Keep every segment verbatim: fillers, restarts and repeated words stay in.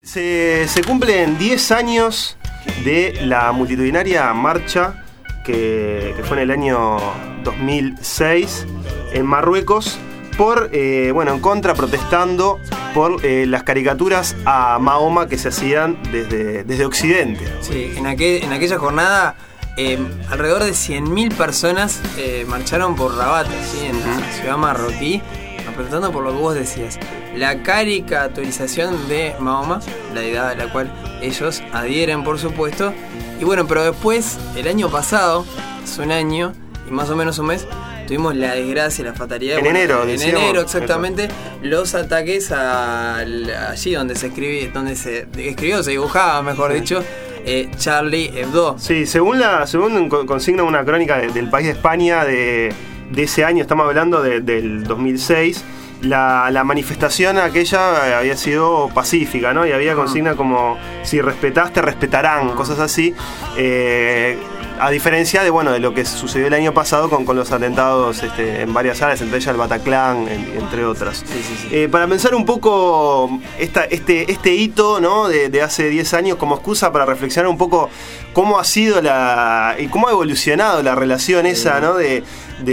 Se, se cumplen diez años de la multitudinaria marcha que, que fue en el año dos mil seis en Marruecos por, eh, bueno, en contra, protestando por eh, las caricaturas a Mahoma que se hacían desde, desde Occidente. Sí, en, aquel, en aquella jornada eh, alrededor de cien mil personas eh, marcharon por Rabat, ¿sí? En la uh-huh. ciudad marroquí, protestando por lo que vos decías, la caricaturización de Mahoma, la idea a la cual ellos adhieren, por supuesto. Y bueno, pero después, el año pasado, hace un año y más o menos un mes, tuvimos la desgracia, la fatalidad. En bueno, enero, En decíamos, enero, exactamente, eso. Los ataques a, allí donde se escribía, donde se escribió, se dibujaba, mejor sí. dicho, eh, Charlie Hebdo. Sí, según la según consigna una crónica de, del País de España de, de ese año, estamos hablando de, del dos mil seis, la, la manifestación aquella había sido pacífica, ¿no? Y había consigna como, si respetás, te respetarán, cosas así. Eh, A diferencia de bueno de lo que sucedió el año pasado con, con los atentados este, en varias áreas, entre ellas el Bataclan, en, entre otras. Sí, sí, sí. Eh, para pensar un poco esta, este, este hito, ¿no? de, de hace diez años como excusa para reflexionar un poco cómo ha sido la y cómo ha evolucionado la relación esa, ¿no? de,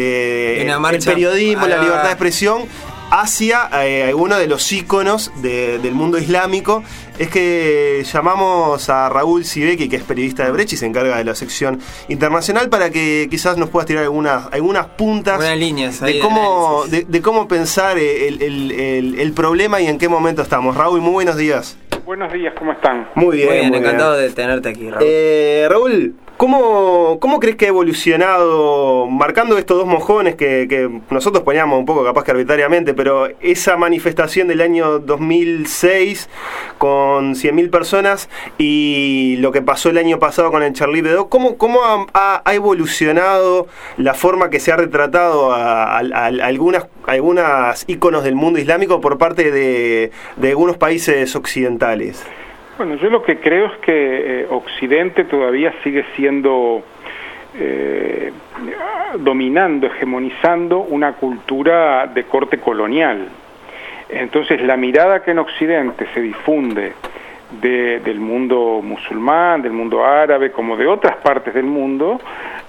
de el periodismo, la libertad de expresión hacia eh, uno de los íconos de, del mundo islámico. Es que llamamos a Raúl Sibeki, que es periodista de Brecha y se encarga de la sección internacional, para que quizás nos puedas tirar algunas, algunas puntas líneas de, cómo, de, de cómo pensar el, el, el, el problema y en qué momento estamos. Raúl, muy buenos días. Buenos días, ¿cómo están? Muy bien, muy bien, muy encantado bien. de tenerte aquí, Raúl. Eh, Raúl, ¿Cómo, ¿Cómo crees que ha evolucionado, marcando estos dos mojones que, que nosotros poníamos un poco capaz que arbitrariamente, pero esa manifestación del año dos mil seis con cien mil personas y lo que pasó el año pasado con el Charlie Hebdo, ¿cómo, cómo ha, ha, ha evolucionado la forma que se ha retratado a, a, a algunas, a algunas íconos del mundo islámico por parte de, de algunos países occidentales? Bueno, yo lo que creo es que eh, Occidente todavía sigue siendo, eh, dominando, hegemonizando una cultura de corte colonial. Entonces la mirada que en Occidente se difunde de, del mundo musulmán, del mundo árabe, como de otras partes del mundo,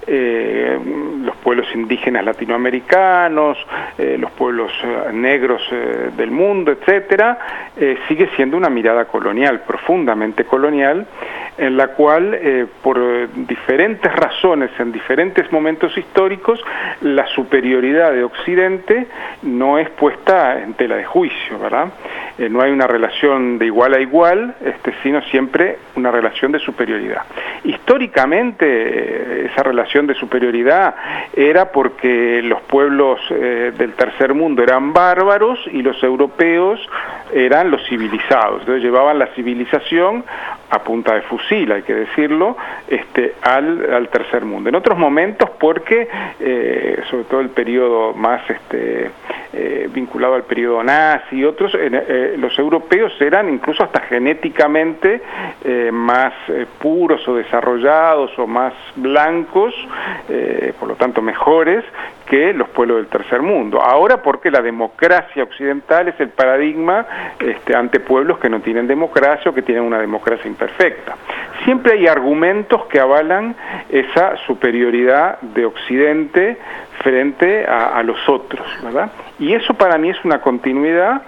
eh, los pueblos indígenas latinoamericanos, eh, los pueblos eh, negros eh, del mundo, etcétera, eh, sigue siendo una mirada colonial, profundamente colonial, en la cual, eh, por diferentes razones, en diferentes momentos históricos, la superioridad de Occidente no es puesta en tela de juicio, ¿verdad? Eh, no hay una relación de igual a igual, este, sino siempre una relación de superioridad. Históricamente, eh, esa relación de superioridad era porque los pueblos eh, del tercer mundo eran bárbaros y los europeos eran los civilizados. Entonces llevaban la civilización a punta de fusil, hay que decirlo, este, al, al tercer mundo. En otros momentos porque, eh, sobre todo el periodo más este, eh, vinculado al periodo nazi y otros, eh, eh, los europeos eran incluso hasta genéticamente eh, más eh, puros o desarrollados o más blancos, eh, por lo tanto mejores que los pueblos del tercer mundo. Ahora porque la democracia occidental es el paradigma este, ante pueblos que no tienen democracia o que tienen una democracia imperfecta. Siempre hay argumentos que avalan esa superioridad de Occidente frente a, a los otros, ¿verdad? Y eso para mí es una continuidad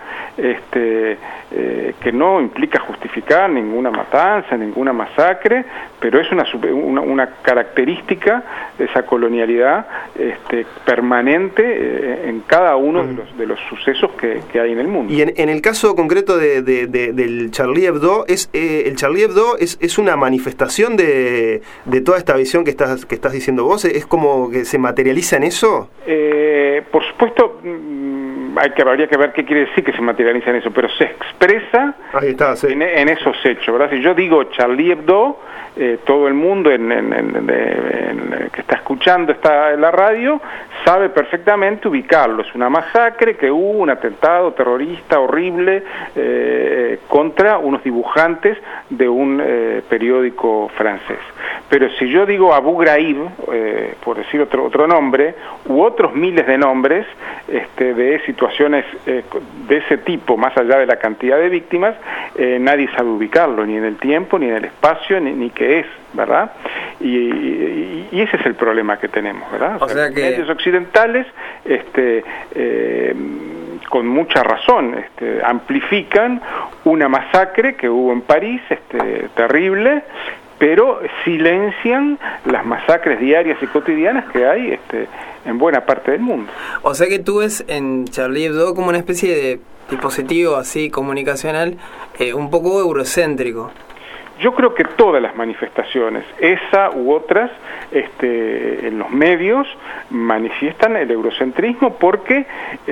este, eh, que no implica justificar ninguna matanza, ninguna masacre, pero es una, una, una característica de esa colonialidad este, permanente eh, en cada uno de los, de los sucesos que, que hay en el mundo. Y en, en el caso concreto de, de, de, del Charlie Hebdo, es, eh, el Charlie Hebdo es, es una manifestación de, de toda esta visión que estás, que estás diciendo vos, es como que se materializa en eso. Eh, por supuesto, hay que, habría que ver qué quiere decir que se materializa en eso, pero se expresa Ahí está, sí. en, en esos hechos, ¿verdad? Si yo digo Charlie Hebdo, eh, todo el mundo en, en, en, en, en, que está escuchando esta, la radio sabe perfectamente ubicarlo. Es una masacre, que hubo un atentado terrorista horrible eh, contra unos dibujantes de un eh, periódico francés. Pero si yo digo Abu Ghraib, eh, por decir otro, otro nombre, u otros miles de nombres este, de situaciones situaciones eh, de ese tipo, más allá de la cantidad de víctimas, eh, nadie sabe ubicarlo, ni en el tiempo, ni en el espacio, ni, ni qué es, ¿verdad? Y, y, y ese es el problema que tenemos, ¿verdad? O, o sea, sea que... Los medios occidentales, este, eh, con mucha razón, este, amplifican una masacre que hubo en París, este, terrible, pero silencian las masacres diarias y cotidianas que hay este, en buena parte del mundo. O sea que tú ves en Charlie Hebdo como una especie de dispositivo así comunicacional eh, un poco eurocéntrico. Yo creo que todas las manifestaciones, esa u otras, este, en los medios manifiestan el eurocentrismo porque eh,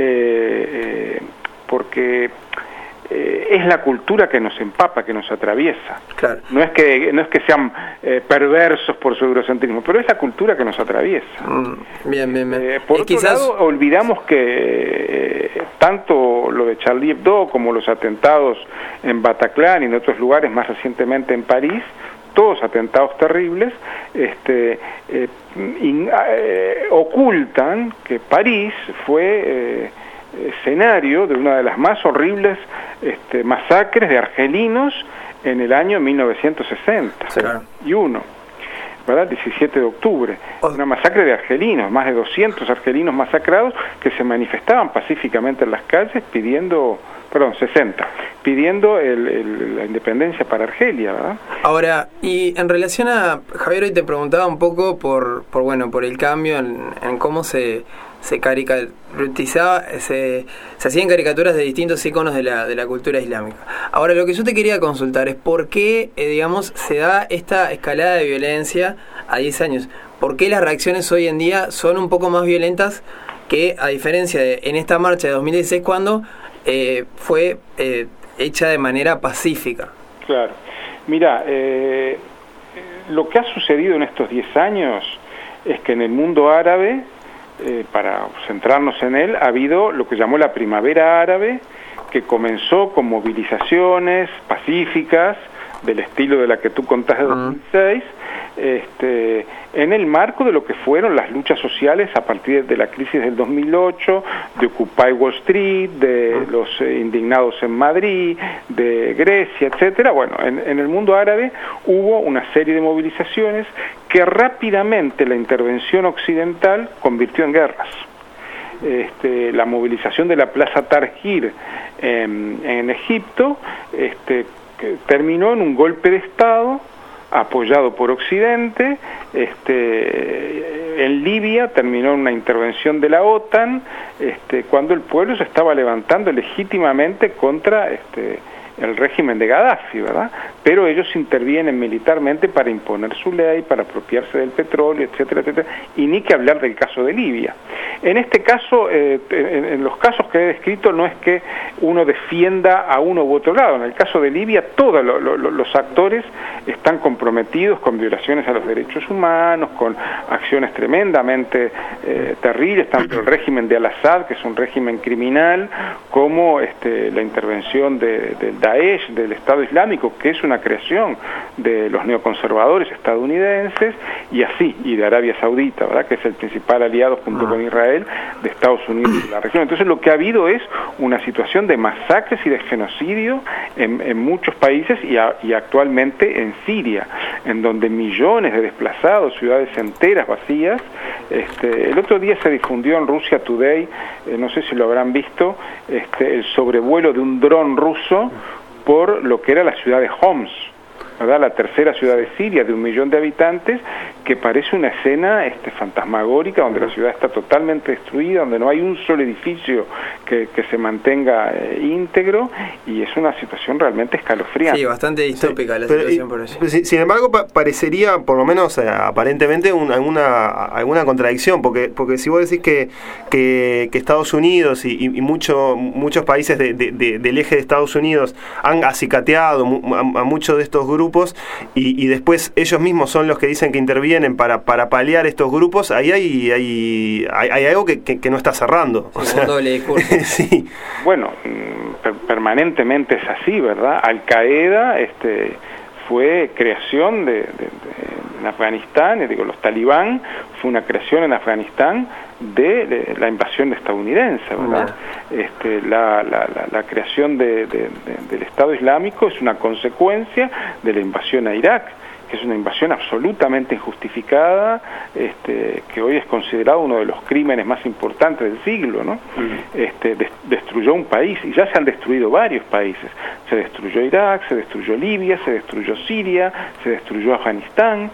eh, porque Eh, es la cultura que nos empapa, que nos atraviesa. Claro. No es que no es que sean eh, perversos por su eurocentrismo, pero es la cultura que nos atraviesa. Mm, bien, bien, bien. Eh, por y otro quizás... lado, olvidamos que eh, tanto lo de Charlie Hebdo como los atentados en Bataclan y en otros lugares, más recientemente en París, todos atentados terribles, este, eh, in, eh, ocultan que París fue eh, escenario de una de las más horribles este, masacres de argelinos en el año mil novecientos sesenta sí, claro. y uno, ¿verdad? diecisiete de octubre, una masacre de argelinos, más de doscientos argelinos masacrados que se manifestaban pacíficamente en las calles pidiendo, perdón, sesenta, pidiendo el, el, la independencia para Argelia, ¿verdad? Ahora, y en relación a, Javier, hoy te preguntaba un poco por, por bueno, por el cambio en, en cómo se se caricaturizaba, se, se hacían caricaturas de distintos iconos de la, de la cultura islámica. Ahora, lo que yo te quería consultar es por qué, eh, digamos, se da esta escalada de violencia a diez años. ¿Por qué las reacciones hoy en día son un poco más violentas que, a diferencia de en esta marcha de dos mil dieciséis, cuando eh, fue eh, hecha de manera pacífica? Claro. Mira, eh, lo que ha sucedido en estos diez años es que en el mundo árabe, Eh, para centrarnos en él, ha habido lo que llamó la primavera árabe, que comenzó con movilizaciones pacíficas del estilo de la que tú contás de dos mil seis, este, en el marco de lo que fueron las luchas sociales a partir de la crisis del dos mil ocho, de Occupy Wall Street, de los eh, indignados en Madrid, de Grecia, etcétera. Bueno, en, en el mundo árabe hubo una serie de movilizaciones que rápidamente la intervención occidental convirtió en guerras. Este, la movilización de la Plaza Tahrir en, en Egipto este, que terminó en un golpe de Estado apoyado por Occidente. Este, en Libia terminó en una intervención de la OTAN, este, cuando el pueblo se estaba levantando legítimamente contra este, el régimen de Gaddafi, ¿verdad? Pero ellos intervienen militarmente para imponer su ley, para apropiarse del petróleo, etcétera, etcétera, y ni que hablar del caso de Libia. En este caso, eh, en, en los casos que he descrito, no es que uno defienda a uno u otro lado. En el caso de Libia, todos lo, lo, los actores están comprometidos con violaciones a los derechos humanos, con acciones tremendamente eh, terribles, tanto el régimen de Al-Assad, que es un régimen criminal, como este, la intervención de, de Daesh, del Estado Islámico, que es una creación de los neoconservadores estadounidenses, y así, y de Arabia Saudita, ¿verdad?, que es el principal aliado junto con Israel de Estados Unidos y la región. Entonces lo que ha habido es una situación de masacres y de genocidio en, en muchos países y, a, y actualmente en Siria, en donde millones de desplazados, ciudades enteras vacías. Este, el otro día se difundió en Russia Today, eh, no sé si lo habrán visto, este, el sobrevuelo de un dron ruso por lo que era la ciudad de Homs, ¿verdad?, la tercera ciudad de Siria, de un millón de habitantes, que parece una escena este, fantasmagórica, donde la ciudad está totalmente destruida, donde no hay un solo edificio que, que se mantenga eh, íntegro, y es una situación realmente escalofriante. Sí, bastante distópica sí, la pero, situación por eso. Sin, sin embargo, pa parecería, por lo menos eh, aparentemente, un, alguna, alguna contradicción, porque porque si vos decís que, que, que Estados Unidos y, y mucho, muchos países de, de, de, del eje de Estados Unidos han acicateado a, a muchos de estos grupos, y, y después ellos mismos son los que dicen que intervienen para, para paliar estos grupos, ahí hay, hay, hay, hay algo que, que, que no está cerrando. O sea, un doble discurso. Sí. Bueno, per permanentemente es así, ¿verdad? Al Qaeda este, fue creación de, de, de en Afganistán, digo, los talibán fue una creación en Afganistán de, de la invasión estadounidense, ¿verdad? No. Este, la, la, la, la creación de, de, de, del Estado Islámico es una consecuencia de la invasión a Irak, que es una invasión absolutamente injustificada, este, que hoy es considerado uno de los crímenes más importantes del siglo, ¿no? Uh-huh. Este, de, destruyó un país, y ya se han destruido varios países. Se destruyó Irak, se destruyó Libia, se destruyó Siria, se destruyó Afganistán.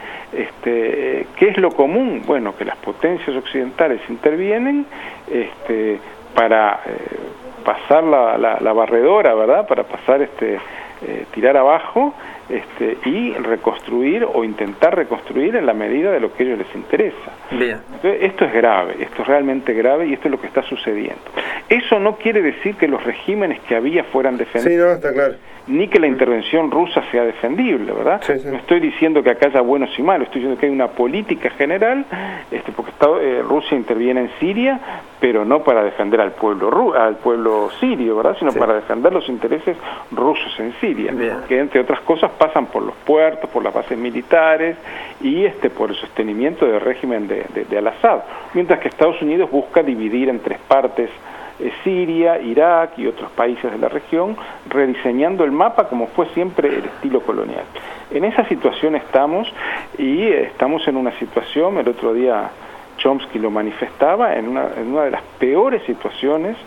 Este, ¿qué es lo común? Bueno, que las potencias occidentales intervienen este, para eh, pasar la, la, la barredora, ¿verdad? Para pasar, este, eh, tirar abajo, Este, y reconstruir o intentar reconstruir en la medida de lo que a ellos les interesa. Bien. Entonces, esto es grave, esto es realmente grave y esto es lo que está sucediendo. Eso no quiere decir que los regímenes que había fueran defendibles. Sí, no, está claro. Ni que la intervención rusa sea defendible, ¿verdad? Sí, sí. No estoy diciendo que acá haya buenos y malos, estoy diciendo que hay una política general, este, porque está, eh, Rusia interviene en Siria, pero no para defender al pueblo ru al pueblo sirio, ¿verdad? Sino sí. para defender los intereses rusos en Siria, Bien. que entre otras cosas pasan por los puertos, por las bases militares y este por el sostenimiento del régimen de, de, de Al-Assad, mientras que Estados Unidos busca dividir en tres partes eh, Siria, Irak y otros países de la región, rediseñando el mapa como fue siempre el estilo colonial. En esa situación estamos y eh, estamos en una situación, el otro día Chomsky lo manifestaba, en una, en una de las peores situaciones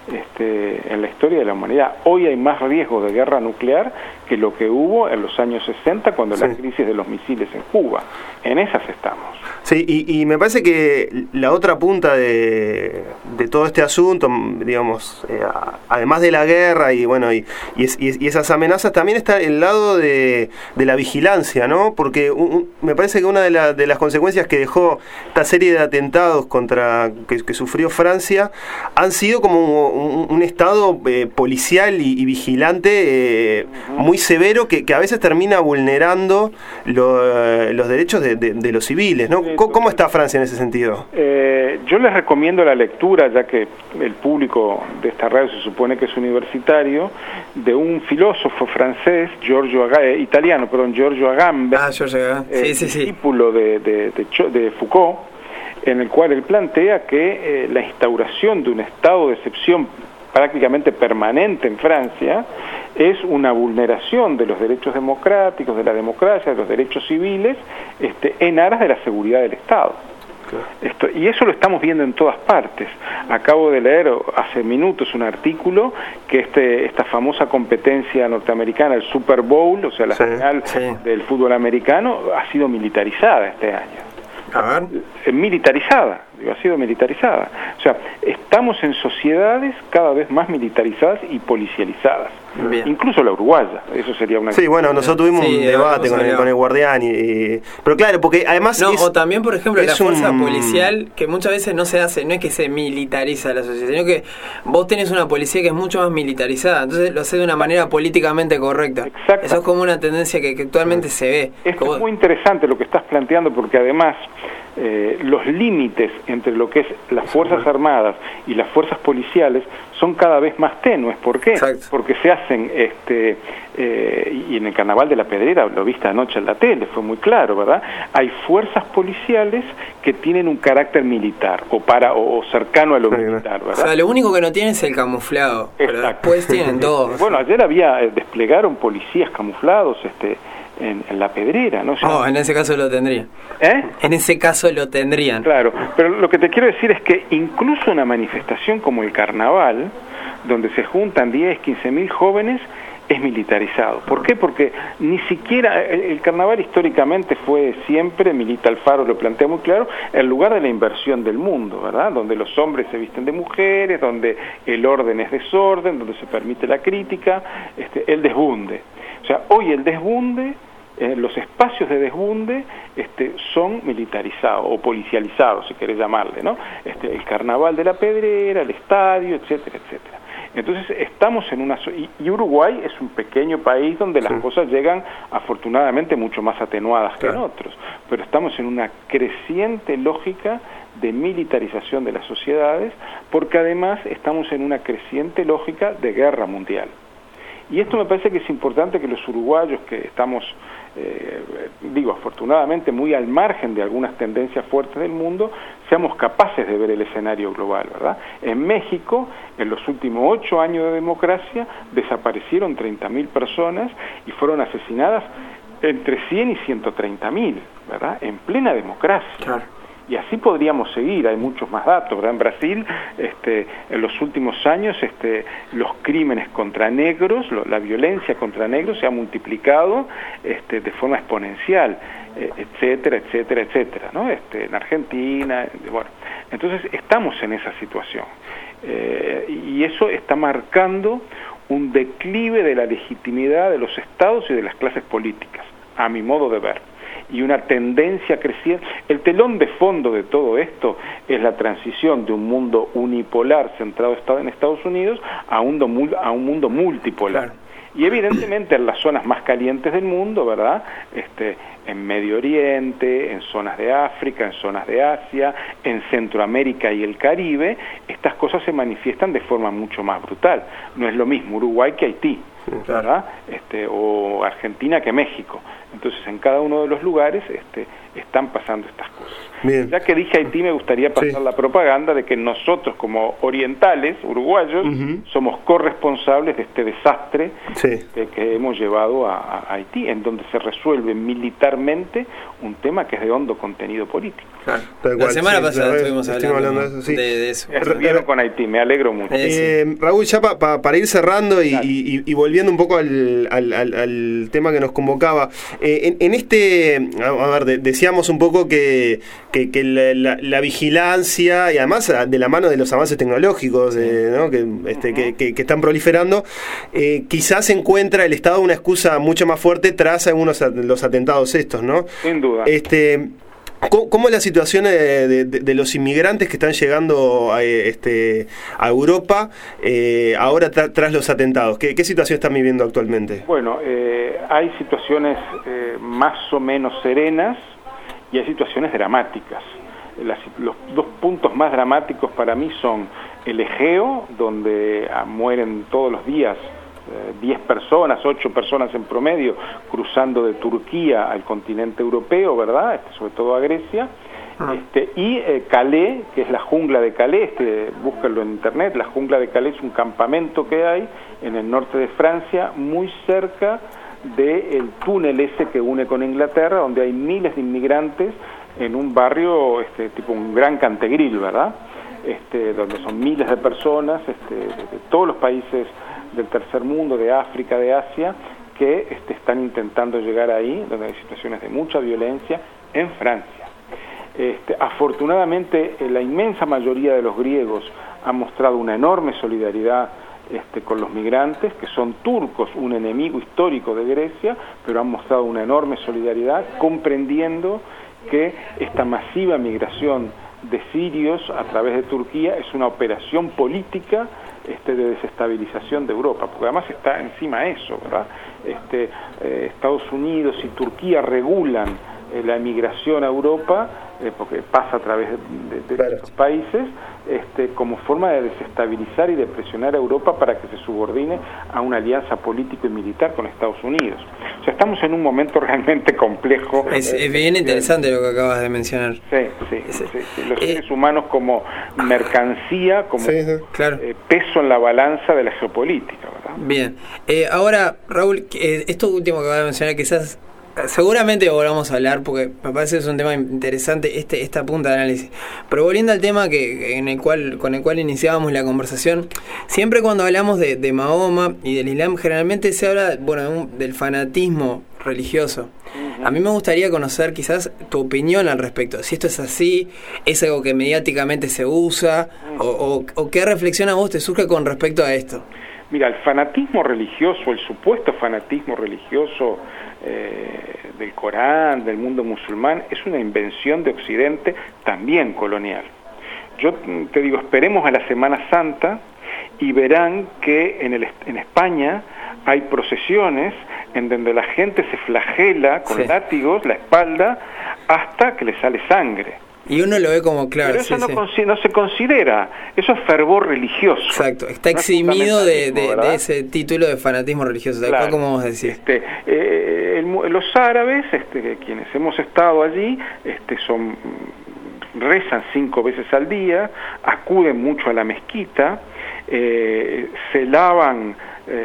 Este, en la historia de la humanidad. Hoy hay más riesgo de guerra nuclear que lo que hubo en los años sesenta cuando sí. la crisis de los misiles en Cuba. En esas estamos. Sí, y, y me parece que la otra punta de, de todo este asunto, digamos, eh, además de la guerra y bueno y, y, es, y esas amenazas, también está el lado de, de la vigilancia, ¿no? Porque un, me parece que una de, la, de las consecuencias que dejó esta serie de atentados contra que, que sufrió Francia han sido como un, un estado eh, policial y, y vigilante eh, muy severo que, que a veces termina vulnerando lo, los derechos de, de, de los civiles, ¿no? ¿Cómo, ¿Cómo está Francia en ese sentido? Eh, yo les recomiendo la lectura, ya que el público de esta radio se supone que es universitario, de un filósofo francés, Giorgio Aga, eh, italiano, perdón, Giorgio Agamben, ah, Giorgio Agamben. Sí, eh, sí, sí. discípulo de, de, de, de Foucault, en el cual él plantea que eh, la instauración de un estado de excepción prácticamente permanente en Francia es una vulneración de los derechos democráticos, de la democracia, de los derechos civiles, este, en aras de la seguridad del Estado. Claro. Esto, y eso lo estamos viendo en todas partes. Acabo de leer hace minutos un artículo que este, esta famosa competencia norteamericana, el Super Bowl, o sea, la sí, final sí. del fútbol americano, ha sido militarizada este año. A ver. Militarizada, digo, ha sido militarizada. O sea, estamos en sociedades cada vez más militarizadas y policializadas. Bien. Incluso la uruguaya, eso sería una... Sí, bueno, nosotros tuvimos sí, un debate con el, con el Guardián, y, y... pero claro, porque además... No, es, o también, por ejemplo, la fuerza un... policial, que muchas veces no se hace, no es que se militariza la sociedad, sino que vos tenés una policía que es mucho más militarizada, entonces lo hace de una manera políticamente correcta. Exacto. Eso es como una tendencia que, que actualmente se ve. Esto como... es muy interesante lo que estás planteando, porque además eh, los límites entre lo que es las Fuerzas Armadas y las fuerzas policiales son cada vez más tenues. ¿Por qué? Exacto. Porque se hacen, este eh, y en el Carnaval de la Pedrera, lo viste anoche en la tele, fue muy claro, ¿verdad? Hay fuerzas policiales que tienen un carácter militar, o para o, o cercano a lo sí, militar, ¿verdad? O sea, lo único que no tienen es el camuflado, Exacto. pero después tienen todo. Bueno, ayer había, eh, desplegaron policías camuflados, este En, en la Pedrera, ¿no? O sea, oh, en ese caso lo tendrían. ¿Eh? En ese caso lo tendrían. Claro, pero lo que te quiero decir es que incluso una manifestación como el Carnaval, donde se juntan diez, quince mil jóvenes, es militarizado. ¿Por qué? Porque ni siquiera el, el Carnaval históricamente fue siempre, Milita Alfaro lo plantea muy claro, el lugar de la inversión del mundo, ¿verdad? Donde los hombres se visten de mujeres, donde el orden es desorden, donde se permite la crítica, este, el desbunde. O sea, hoy el desbunde, eh, los espacios de desbunde este, son militarizados o policializados, si querés llamarle, ¿no? Este, el Carnaval de la Pedrera, el estadio, etcétera, etcétera. Entonces estamos en una... Y, y Uruguay es un pequeño país donde las sí. cosas llegan afortunadamente mucho más atenuadas que claro. en otros, pero estamos en una creciente lógica de militarización de las sociedades, porque además estamos en una creciente lógica de guerra mundial. Y esto me parece que es importante que los uruguayos, que estamos, eh, digo, afortunadamente muy al margen de algunas tendencias fuertes del mundo, seamos capaces de ver el escenario global, ¿verdad? En México, en los últimos ocho años de democracia, desaparecieron treinta mil personas y fueron asesinadas entre cien y ciento treinta mil, ¿verdad? En plena democracia. Claro. Y así podríamos seguir, hay muchos más datos, ¿verdad? En Brasil, este, en los últimos años, este, los crímenes contra negros, lo, la violencia contra negros se ha multiplicado este, de forma exponencial, eh, etcétera, etcétera, etcétera, ¿no? Este, en Argentina, bueno. Entonces, estamos en esa situación. Eh, y eso está marcando un declive de la legitimidad de los estados y de las clases políticas, a mi modo de ver, y una tendencia creciente. El telón de fondo de todo esto es la transición de un mundo unipolar centrado en Estados Unidos a un, a un mundo multipolar. Claro. Y evidentemente en las zonas más calientes del mundo, ¿verdad? Este, en Medio Oriente, en zonas de África, en zonas de Asia, en Centroamérica y el Caribe, estas cosas se manifiestan de forma mucho más brutal. No es lo mismo Uruguay que Haití, ¿verdad? Este, o Argentina que México. Entonces en cada uno de los lugares este, están pasando estas cosas. Bien. Ya que dije Haití, me gustaría pasar sí. la propaganda de que nosotros como orientales, uruguayos, uh-huh. somos corresponsables de este desastre sí. este, que hemos llevado a, a Haití, en donde se resuelve militarmente un tema que es de hondo contenido político. Claro. La cual, semana sí, pasada estuvimos hablando, hablando de eso. Sí. De, de eso. Estuvieron con Haití, me alegro mucho. Eh, sí. Raúl, ya pa, pa, para ir cerrando y, y, y volviendo un poco al, al, al, al tema que nos convocaba, eh, en, en este, a ver, de, decíamos un poco que, que, que la, la, la vigilancia, y además de la mano de los avances tecnológicos eh, ¿no? que, este, uh-huh. que, que, que están proliferando, eh, quizás encuentra el Estado una excusa mucho más fuerte tras algunos los atentados estos, ¿no? Sin duda. Este, ¿Cómo es la situación de, de, de los inmigrantes que están llegando a, este, a Europa eh, ahora tra, tras los atentados? ¿Qué, ¿Qué situación están viviendo actualmente? Bueno, eh, hay situaciones eh, más o menos serenas y hay situaciones dramáticas. Las, los dos puntos más dramáticos para mí son el Egeo, donde ah, mueren todos los días diez personas, ocho personas en promedio, cruzando de Turquía al continente europeo, ¿verdad? Este, sobre todo a Grecia. Ah. Este, y eh, Calais, que es la jungla de Calais, este, búsquenlo en internet, la jungla de Calais es un campamento que hay en el norte de Francia, muy cerca del túnel ese que une con Inglaterra, donde hay miles de inmigrantes en un barrio este, tipo un gran Cantegril, ¿verdad? Este, donde son miles de personas este, de, de todos los países del tercer mundo, de África, de Asia, que este, están intentando llegar ahí, donde hay situaciones de mucha violencia, en Francia. Este, afortunadamente, la inmensa mayoría de los griegos ha mostrado una enorme solidaridad este, con los migrantes, que son turcos, un enemigo histórico de Grecia, pero han mostrado una enorme solidaridad, comprendiendo que esta masiva migración de sirios a través de Turquía es una operación política este, de desestabilización de Europa, porque además está encima eso, ¿verdad? Este, eh, Estados Unidos y Turquía regulan eh, la emigración a Europa, eh, porque pasa a través de, de, de claro. estos países, este, como forma de desestabilizar y de presionar a Europa para que se subordine a una alianza político y militar con Estados Unidos. O sea, estamos en un momento realmente complejo. Es, es bien interesante lo que acabas de mencionar. Sí, sí, sí, sí. Los eh, seres humanos como mercancía, como sí, sí. Claro. Eh, peso en la balanza de la geopolítica, ¿verdad? Bien. Eh, ahora, Raúl, eh, esto último que acabas de mencionar, quizás seguramente volvamos a hablar porque me parece que es un tema interesante este esta punta de análisis, pero volviendo al tema que en el cual con el cual iniciábamos la conversación, siempre cuando hablamos de, de Mahoma y del Islam generalmente se habla bueno de un, del fanatismo religioso. A mí me gustaría conocer quizás tu opinión al respecto, si esto es así, es algo que mediáticamente se usa o, o, o qué reflexión a vos te surge con respecto a esto. Mira, el fanatismo religioso, el supuesto fanatismo religioso eh, del Corán, del mundo musulmán, es una invención de Occidente también colonial. Yo te digo, esperemos a la Semana Santa y verán que en, el, en España hay procesiones en donde la gente se flagela con sí. látigos la espalda hasta que le sale sangre. Y uno lo ve como claro. Pero eso sí, no, sí. no se considera, eso es fervor religioso. Exacto, está no eximido de, de, de ese título de fanatismo religioso, tal claro. cual como vos decís. Este, eh, el, los árabes, este, quienes hemos estado allí, este, son rezan cinco veces al día, acuden mucho a la mezquita, eh, se lavan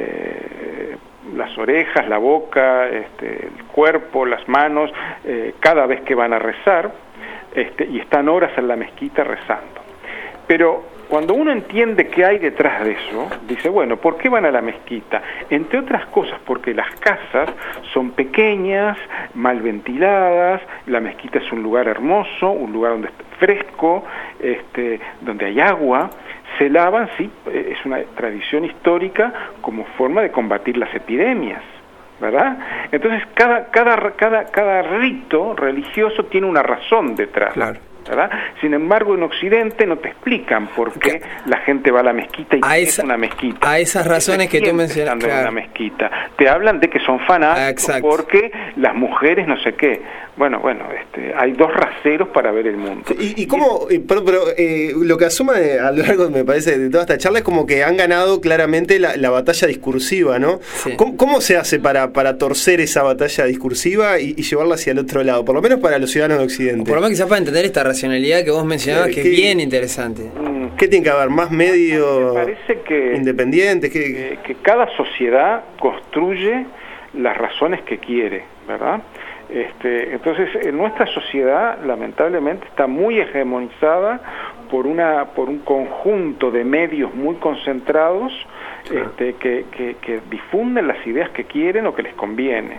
eh, las orejas, la boca, este, el cuerpo, las manos, eh, cada vez que van a rezar, este, y están horas en la mezquita rezando. Pero cuando uno entiende qué hay detrás de eso, dice, bueno, ¿por qué van a la mezquita? Entre otras cosas, porque las casas son pequeñas, mal ventiladas, la mezquita es un lugar hermoso, un lugar donde está fresco, este, donde hay agua, se lavan, sí, es una tradición histórica como forma de combatir las epidemias, ¿verdad? Entonces, cada, cada, cada, cada rito religioso tiene una razón detrás. Claro. ¿Verdad? Sin embargo, en Occidente no te explican por qué la gente va a la mezquita y a es esa, una mezquita. A esas razones que tú mencionas, claro. en una mezquita. Te hablan de que son fanáticos Exacto. porque las mujeres no sé qué. Bueno, bueno, este, hay dos raseros para ver el mundo. ¿Y, y cómo, y, pero, pero eh, lo que asuma a lo largo, me parece, de toda esta charla es como que han ganado claramente la, la batalla discursiva, ¿no? Sí. ¿Cómo, ¿Cómo se hace para, para torcer esa batalla discursiva y, y llevarla hacia el otro lado? Por lo menos para los ciudadanos de Occidente. O por lo menos quizás para entender esta racionalidad que vos mencionabas, que ¿Qué, es bien interesante. ¿Qué tiene que haber? ¿Más medios que, independientes? Que, que, que cada sociedad construye las razones que quiere, ¿verdad? Este, entonces, en nuestra sociedad, lamentablemente, está muy hegemonizada por una por un conjunto de medios muy concentrados, claro. este, que, que, que difunden las ideas que quieren o que les conviene.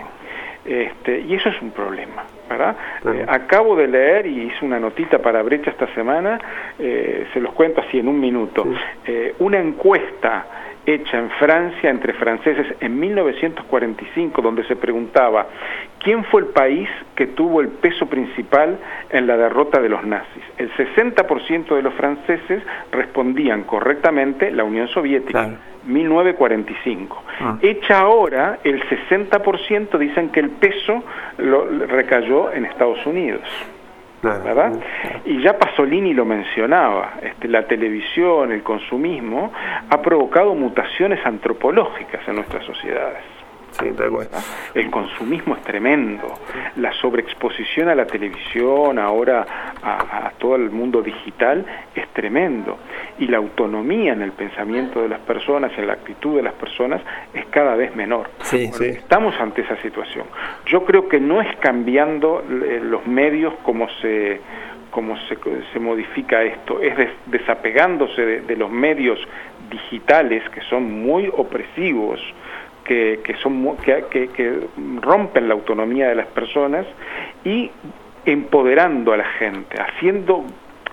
Este, y eso es un problema, ¿verdad? Claro. Eh, acabo de leer y hice una notita para Brecha esta semana, eh, se los cuento así en un minuto, sí. eh, una encuesta hecha en Francia entre franceses en mil novecientos cuarenta y cinco, donde se preguntaba quién fue el país que tuvo el peso principal en la derrota de los nazis. El sesenta por ciento de los franceses respondían correctamente la Unión Soviética. Claro. mil novecientos cuarenta y cinco. Ah. Hecha ahora, el sesenta por ciento dicen que el peso lo recayó en Estados Unidos. ¿Verdad? Y ya Pasolini lo mencionaba, este, la televisión, el consumismo, ha provocado mutaciones antropológicas en nuestras sociedades. Sí, tal cual. El consumismo es tremendo, la sobreexposición a la televisión, ahora a, a todo el mundo digital, es tremendo, y la autonomía en el pensamiento de las personas, en la actitud de las personas, es cada vez menor. Sí, bueno, sí. Estamos ante esa situación. Yo creo que no es cambiando los medios como se como se, se modifica esto, es des, desapegándose de, de los medios digitales que son muy opresivos, que, que, son, que, que, que rompen la autonomía de las personas, y empoderando a la gente, haciendo,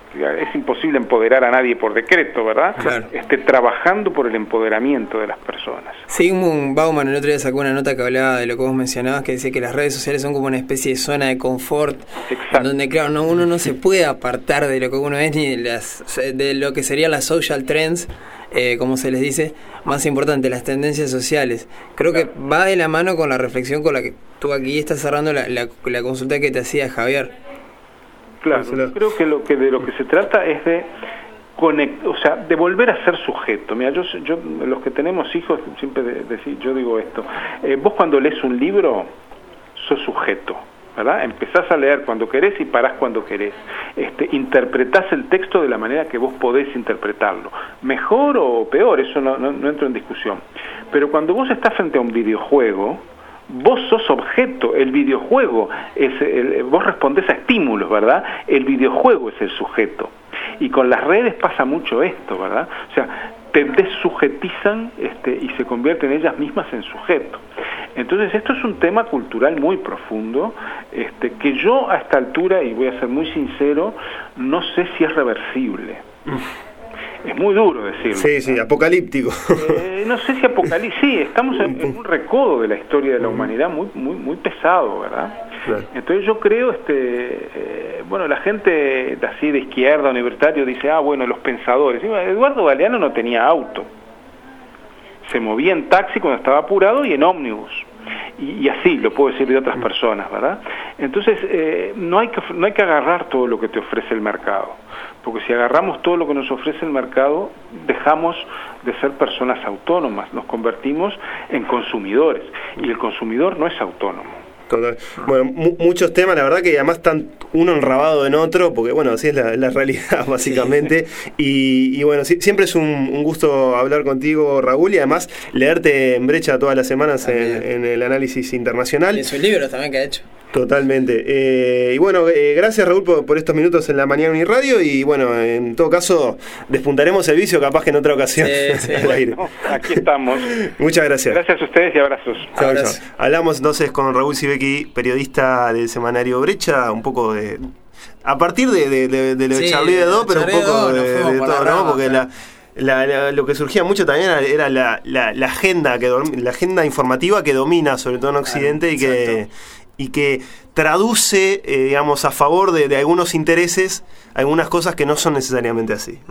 es imposible empoderar a nadie por decreto, ¿verdad? Claro. Este, trabajando por el empoderamiento de las personas. Zygmunt Bauman el otro día sacó una nota que hablaba de lo que vos mencionabas, que decía que las redes sociales son como una especie de zona de confort. Exacto. Donde claro, no, uno no se puede apartar de lo que uno es, ni de, las, de lo que serían las social trends, eh, como se les dice, más importante, las tendencias sociales. Creo claro. que va de la mano con la reflexión con la que tú aquí estás cerrando la, la, la consulta que te hacía Javier. Claro, yo creo que lo que de lo que se trata es de conect, o sea, de volver a ser sujeto. Mira, yo, yo los que tenemos hijos siempre de, de, yo digo esto. Eh, vos cuando lees un libro sos sujeto, ¿verdad? Empezás a leer cuando querés y parás cuando querés. Este, interpretás el texto de la manera que vos podés interpretarlo. Mejor o peor, eso no, no, no entro en discusión. Pero cuando vos estás frente a un videojuego, vos sos objeto, el videojuego es el, vos respondés a estímulos, ¿verdad? El videojuego es el sujeto. Y con las redes pasa mucho esto, ¿verdad? O sea, te desujetizan este, y se convierten ellas mismas en sujeto. Entonces esto es un tema cultural muy profundo, este, que yo a esta altura, y voy a ser muy sincero, no sé si es reversible. Es muy duro decirlo. Sí, sí, apocalíptico. Eh, no sé si apocalíptico. Sí, estamos en, en un recodo de la historia de la humanidad muy muy muy pesado, ¿verdad? Claro. Entonces yo creo, este eh, bueno, la gente así de izquierda, universitario, dice, ah, bueno, los pensadores. Eduardo Galeano no tenía auto. Se movía en taxi cuando estaba apurado y en ómnibus. Y, y así lo puedo decir de otras personas, ¿verdad? Entonces, eh, no hay que, no hay que agarrar todo lo que te ofrece el mercado, porque si agarramos todo lo que nos ofrece el mercado, dejamos de ser personas autónomas, nos convertimos en consumidores, y el consumidor no es autónomo. Total. Bueno, mu muchos temas, la verdad que además están uno enrabado en otro, porque bueno, así es la, la realidad básicamente. Sí. Y, y bueno, sí, siempre es un, un gusto hablar contigo, Raúl, y además leerte en Brecha todas las semanas en, en el análisis internacional. Y en sus libros también que ha hecho. Totalmente. Eh, y bueno, eh, gracias Raúl por, por estos minutos en la Mañana Uniradio, y bueno, en todo caso despuntaremos el vicio capaz que en otra ocasión. Sí, sí. Bueno, aquí estamos. Muchas gracias. Gracias a ustedes y abrazos. Chao, Abrazo. chao. Hablamos entonces con Raúl Sibeki, periodista del semanario Brecha, un poco de... A partir de, de, de, de lo de Sí, Charlie Hebdo, pero un Charlie poco Hebdo, de, nos fuimos de por todo, la ¿no? rama, Porque claro. la, la, la, lo que surgía mucho también era, era la, la, la agenda que dorm- la agenda informativa que domina, sobre todo en Occidente, Claro, y que exacto. y que traduce, eh, digamos, a favor de, de algunos intereses algunas cosas que no son necesariamente así.